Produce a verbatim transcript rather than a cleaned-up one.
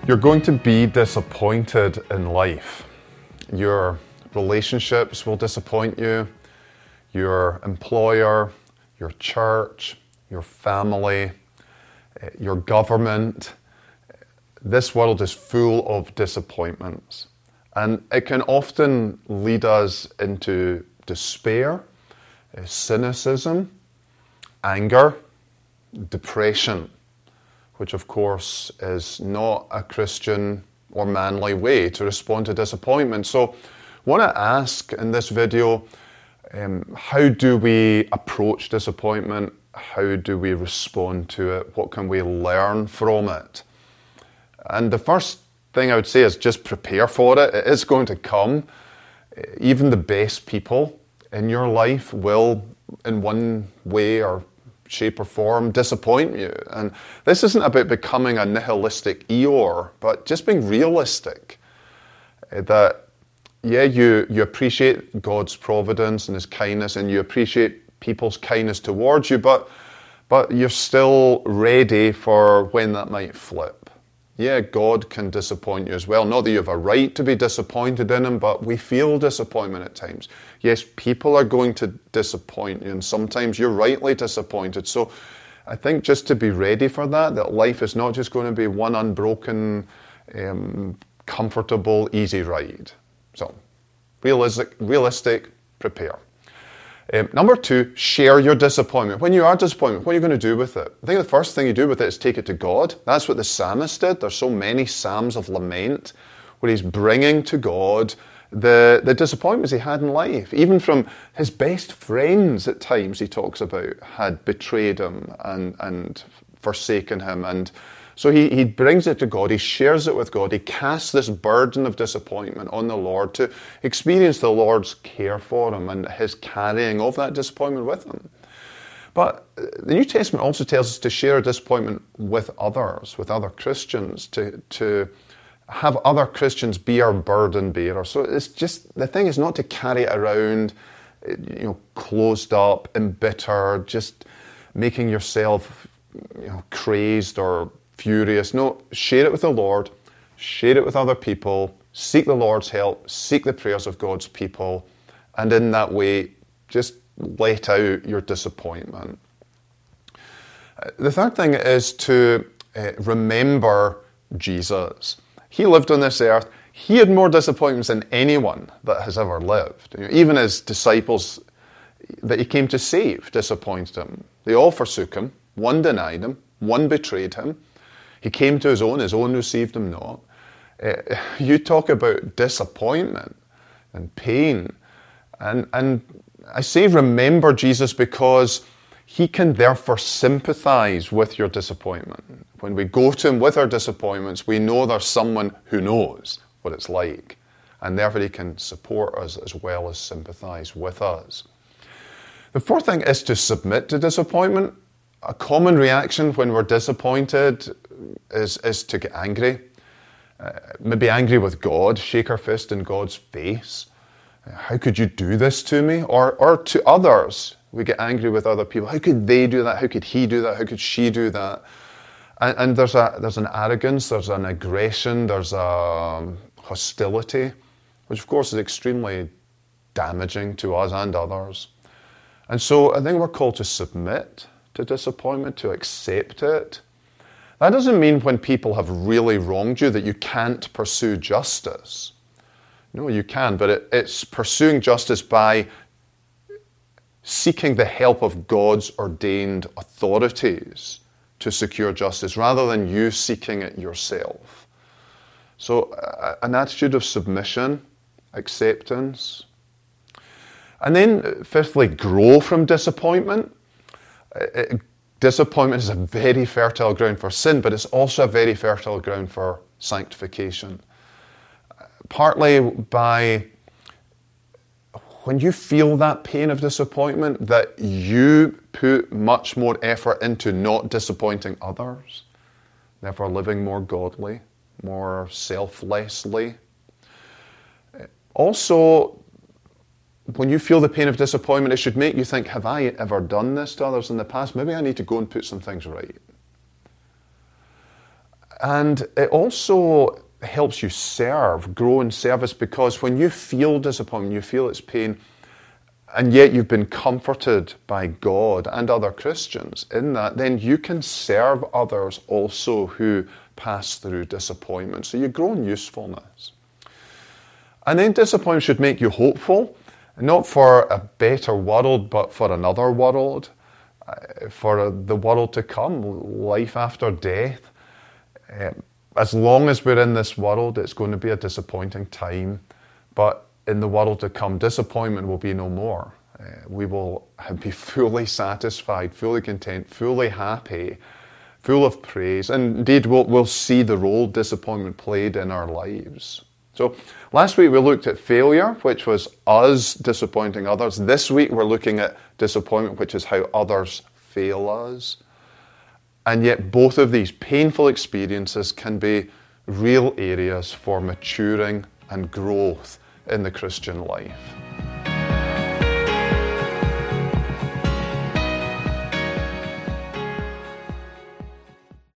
You're going to be disappointed in life. Your relationships will disappoint you, your employer, your church, your family, your government. This world is full of disappointments, and it can often lead us into despair, cynicism, anger, depression, which of course is not a Christian or manly way to respond to disappointment. So I want to ask in this video, um, how do we approach disappointment? How do we respond to it? What can we learn from it? And the first thing I would say is just prepare for it. It is going to come. Even the best people in your life will, in one way or shape or form, disappoint you. And this isn't about becoming a nihilistic Eeyore, but just being realistic. That, yeah, you, you appreciate God's providence and His kindness, and you appreciate people's kindness towards you, but, but you're still ready for when that might flip. Yeah, God can disappoint you as well. Not that you have a right to be disappointed in Him, but we feel disappointment at times. Yes, people are going to disappoint you, and sometimes you're rightly disappointed. So I think just to be ready for that, that life is not just going to be one unbroken, um, comfortable, easy ride. So, realistic, realistic, prepare. Um, number two, share your disappointment. When you are disappointed, what are you going to do with it? I think the first thing you do with it is take it to God. That's what the psalmist did. There's so many psalms of lament where he's bringing to God the, the disappointments he had in life. Even from his best friends at times, he talks about, had betrayed him and, and forsaken him. And so he, he brings it to God, he shares it with God, he casts this burden of disappointment on the Lord to experience the Lord's care for him and His carrying of that disappointment with him. But the New Testament also tells us to share our disappointment with others, with other Christians, to, to have other Christians be our burden bearer. So it's just, the thing is not to carry it around, you know, closed up, embittered, just making yourself, you know, crazed or furious. No, share it with the Lord, share it with other people, seek the Lord's help, seek the prayers of God's people, and in that way, just let out your disappointment. The third thing is to uh, remember Jesus. He lived on this earth. He had more disappointments than anyone that has ever lived. You know, even His disciples that He came to save disappointed Him. They all forsook Him. One denied Him. One betrayed Him. He came to His own, His own received Him not. Uh, you talk about disappointment and pain. And, and I say remember Jesus because He can therefore sympathize with your disappointment. When we go to Him with our disappointments, we know there's someone who knows what it's like. And therefore He can support us as well as sympathize with us. The fourth thing is to submit to disappointment. A common reaction when we're disappointed is, is to get angry. Uh, maybe angry with God, shake our fist in God's face. Uh, how could you do this to me? Or, or to others. We get angry with other people. How could they do that? How could he do that? How could she do that? And, and there's a there's an arrogance, there's an aggression, there's a hostility, which of course is extremely damaging to us and others. And so I think we're called to submit to disappointment, to accept it. That doesn't mean when people have really wronged you that you can't pursue justice. No, you can, but it, it's pursuing justice by seeking the help of God's ordained authorities to secure justice, rather than you seeking it yourself. So uh, an attitude of submission, acceptance. And then fifthly, grow from disappointment. It, disappointment is a very fertile ground for sin, but it's also a very fertile ground for sanctification. Partly by, when you feel that pain of disappointment, that you put much more effort into not disappointing others, therefore living more godly, more selflessly. Also, when you feel the pain of disappointment, it should make you think, have I ever done this to others in the past? Maybe I need to go and put some things right. And it also helps you serve, grow in service, because when you feel disappointment, you feel its pain, and yet you've been comforted by God and other Christians in that, then you can serve others also who pass through disappointment. So you grow in usefulness. And then disappointment should make you hopeful, not for a better world, but for another world, for the world to come, life after death. As long as we're in this world, it's going to be a disappointing time, but in the world to come, disappointment will be no more. Uh, we will be fully satisfied, fully content, fully happy, full of praise, and indeed we'll, we'll see the role disappointment played in our lives. So last week we looked at failure, which was us disappointing others. This week we're looking at disappointment, which is how others fail us. And yet both of these painful experiences can be real areas for maturing and growth in the Christian life.